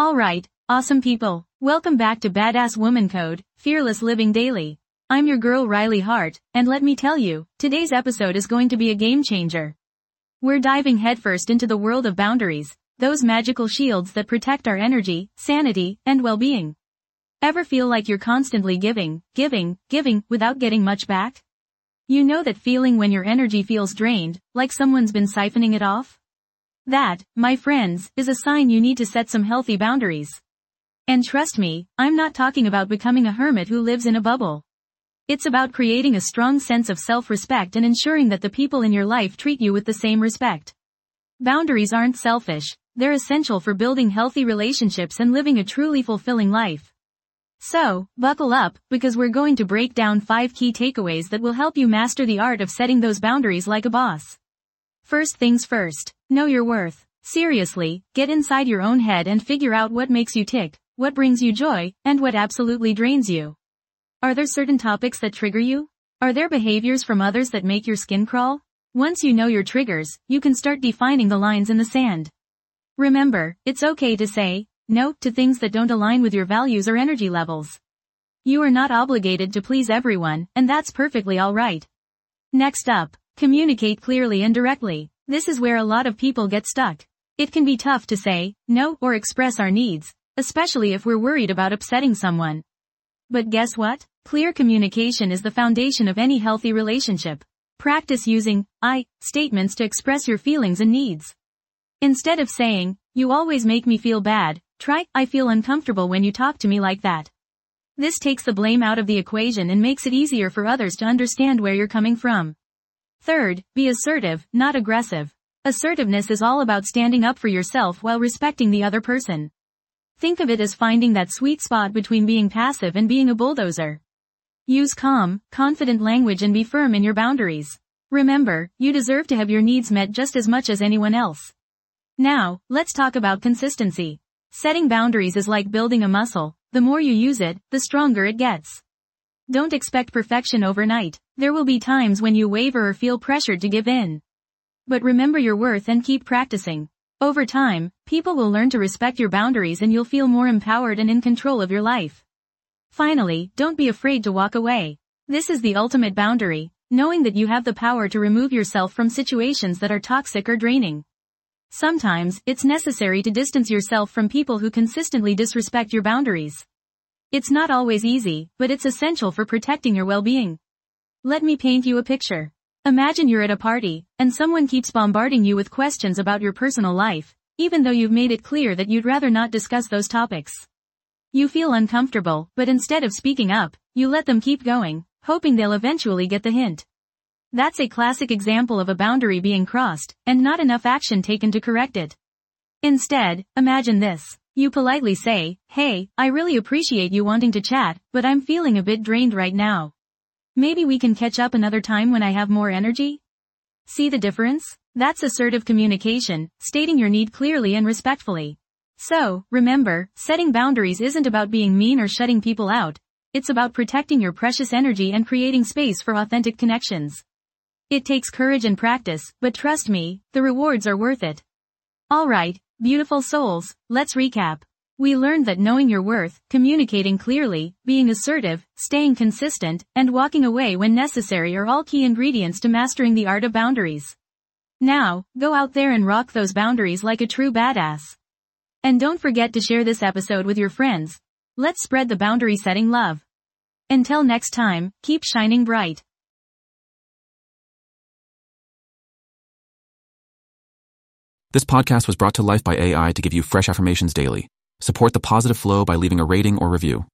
Alright, awesome people. Welcome back to Badass Woman Code, Fearless Living Daily. I'm your girl Riley Hart, and let me tell you, today's episode is going to be a game changer. We're diving headfirst into the world of boundaries, those magical shields that protect our energy, sanity, and well-being. Ever feel like you're constantly giving, without getting much back? You know that feeling when your energy feels drained, like someone's been siphoning it off? That, my friends, is a sign you need to set some healthy boundaries. And trust me, I'm not talking about becoming a hermit who lives in a bubble. It's about creating a strong sense of self-respect and ensuring that the people in your life treat you with the same respect. Boundaries aren't selfish, they're essential for building healthy relationships and living a truly fulfilling life. So, buckle up, because we're going to break down 5 key takeaways that will help you master the art of setting those boundaries like a boss. First things first, know your worth. Seriously, get inside your own head and figure out what makes you tick, what brings you joy, and what absolutely drains you. Are there certain topics that trigger you? Are there behaviors from others that make your skin crawl? Once you know your triggers, you can start defining the lines in the sand. Remember, it's okay to say no to things that don't align with your values or energy levels. You are not obligated to please everyone, and that's perfectly alright. Next up, communicate clearly and directly. This is where a lot of people get stuck. It can be tough to say no or express our needs, especially if we're worried about upsetting someone. But guess what? Clear communication is the foundation of any healthy relationship. Practice using I statements to express your feelings and needs. Instead of saying, "You always make me feel bad," try, "I feel uncomfortable when you talk to me like that." This takes the blame out of the equation and makes it easier for others to understand where you're coming from. Third, be assertive, not aggressive. Assertiveness is all about standing up for yourself while respecting the other person. Think of it as finding that sweet spot between being passive and being a bulldozer. Use calm, confident language and be firm in your boundaries. Remember, you deserve to have your needs met just as much as anyone else. Now, let's talk about consistency. Setting boundaries is like building a muscle. The more you use it, the stronger it gets. Don't expect perfection overnight. There will be times when you waver or feel pressured to give in. But remember your worth and keep practicing. Over time, people will learn to respect your boundaries and you'll feel more empowered and in control of your life. Finally, don't be afraid to walk away. This is the ultimate boundary, knowing that you have the power to remove yourself from situations that are toxic or draining. Sometimes, it's necessary to distance yourself from people who consistently disrespect your boundaries. It's not always easy, but it's essential for protecting your well-being. Let me paint you a picture. Imagine you're at a party, and someone keeps bombarding you with questions about your personal life, even though you've made it clear that you'd rather not discuss those topics. You feel uncomfortable, but instead of speaking up, you let them keep going, hoping they'll eventually get the hint. That's a classic example of a boundary being crossed, and not enough action taken to correct it. Instead, imagine this. You politely say, "Hey, I really appreciate you wanting to chat, but I'm feeling a bit drained right now. Maybe we can catch up another time when I have more energy?" See the difference? That's assertive communication, stating your need clearly and respectfully. So, remember, setting boundaries isn't about being mean or shutting people out. It's about protecting your precious energy and creating space for authentic connections. It takes courage and practice, but trust me, the rewards are worth it. Alright, beautiful souls, let's recap. We learned that knowing your worth, communicating clearly, being assertive, staying consistent, and walking away when necessary are all key ingredients to mastering the art of boundaries. Now, go out there and rock those boundaries like a true badass. And don't forget to share this episode with your friends. Let's spread the boundary setting love. Until next time, keep shining bright. This podcast was brought to life by AI to give you fresh affirmations daily. Support the positive flow by leaving a rating or review.